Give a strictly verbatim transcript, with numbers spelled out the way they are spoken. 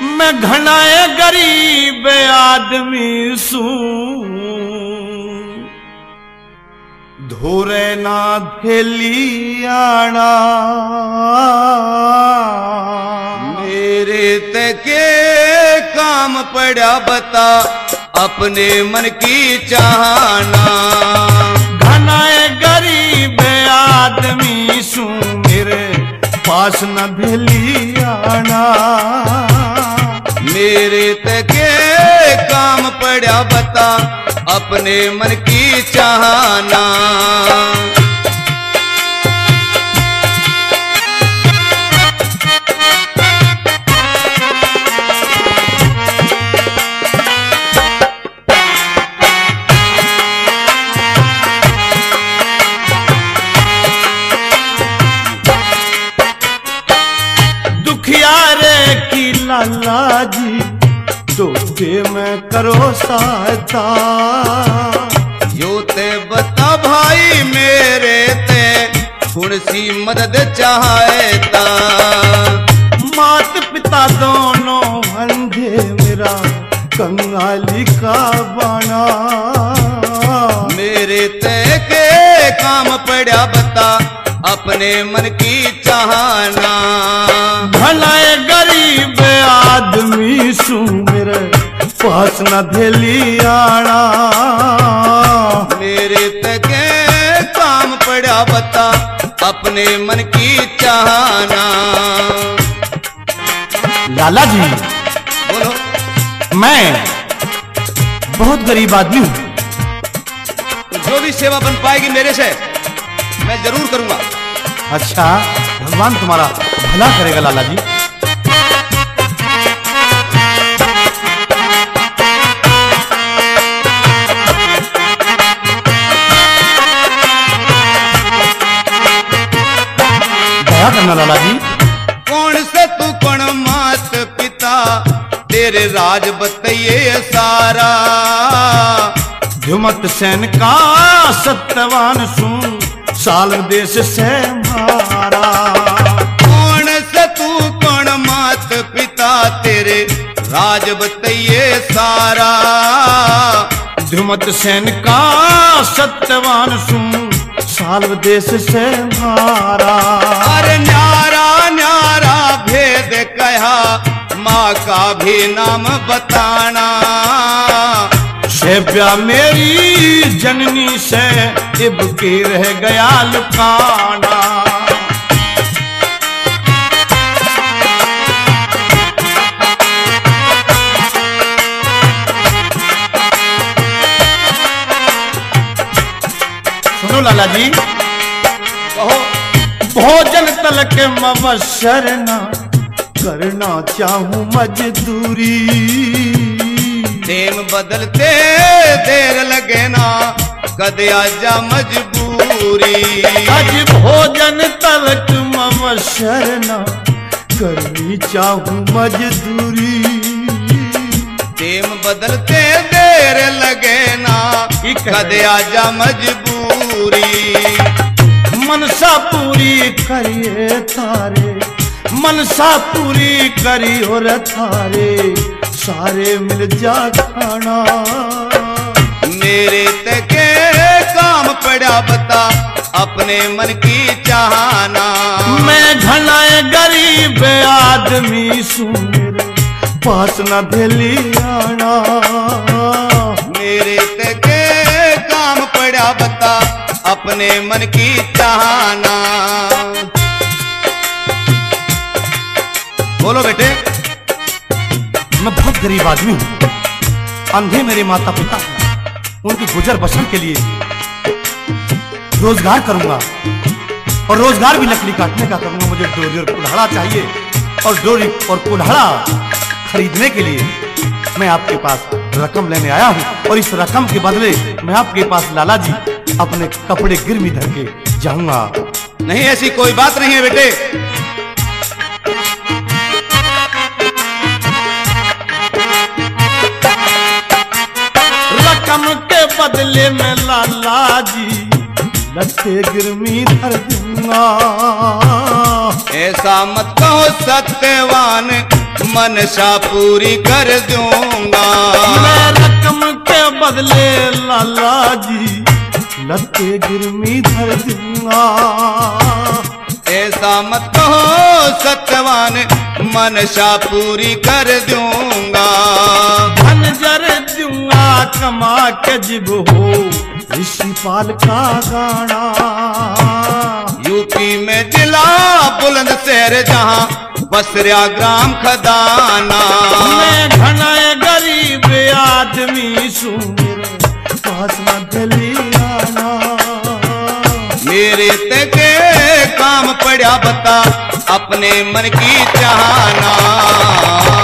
मैं घनाए गरीब आदमी सू धोरे ना थेलियाना मेरे ते के काम पड़ा बता अपने मन की चाहना। घनाए गरीब आदमी सू मेरे पास न भेलियाना मेरे तके काम पड़ा बता अपने मन की चाहना। लाला जी तोते मैं करो सहायता यो ते बता भाई मेरे ते थोड़ी सी मदद चाहता। मात पिता दोनों अंधे मेरा कंगाली का बाना मेरे ते के काम पड़ा बता अपने मन की चाहना। भलाए गरीब आदमी सू मेरे पास न भेलियाना मेरे तके काम पड़ा बता अपने मन की चाहना। लाला जी बोलो। मैं बहुत गरीब आदमी हूँ। जो भी सेवा बन पाएगी मेरे से मैं जरूर करूंगा। अच्छा भगवान तुम्हारा भला करेगा लाला जी। दया करना लाला जी। कौन से तू कौन मात पिता तेरे राज बताइए सारा। झुमत सैन का सत्यवान सू साल देश से मारा। कौन से तू कौन मात पिता तेरे राज बताइए सारा। धुमत सैन का सत्यवान सू साल देश से मारा। अरे न्यारा न्यारा भेद कहा माँ का भी नाम बताना। सेव्या मेरी जननी से इब के रह गया लुकाना। सुनो लाला जी। कहो। भोजन तलक मवसर न करना चाहूं मजदूरी। टेम बदलते देर लगे ना कद आजा मजबूरी। आज भोजन तलक मवसर न करनी चाहूं मजदूरी। टेम बदलते देर लगे ना कद आजा मजबूरी। मनसा पूरी करिए थारे मनसा पूरी करी और थारे सारे मिल जा खाना। मेरे तके काम पड़ा बता अपने मन की चाहना। मैं घनाए गरीब आदमी सू मेरे पास न भेलियाना। मेरे तके काम पड़ा बता अपने मन की चाहना। बोलो बेटे। मैं बहुत गरीब आदमी हूँ। अंधे मेरे माता पिता उनकी गुजर बसर के लिए रोजगार करूंगा और रोजगार भी लकड़ी काटने का करूंगा। मुझे डोरी और कुल्हाड़ा चाहिए और डोरी और कुल्हाड़ा खरीदने के लिए मैं आपके पास रकम लेने आया हूँ और इस रकम के बदले मैं आपके पास लाला जी अपने कपड़े गिरवी धर के जाऊंगा। नहीं, ऐसी कोई बात नहीं है बेटे। रकम के बदले में लाला जी लट्ठे गिरवी धर दूंगा। ऐसा मत कहो सत्यवान मनसा पूरी कर दूंगा। मैं रकम के बदले लाला जी लत्ते गिरमी धर दूंगा। ऐसा मत कहो सत्यवान, मनसा पूरी कर दूंगा। धन जर दूंगा कमा के जिब हो ऋषिपाल का गाना। यूपी में जिला बुलंदशहर जहां बसरा ग्राम खदाना। मैं घना गरीब आदमी सू मेरे पास न गली आना। मेरे ते काम पड़ा बता अपने मन की चाहना।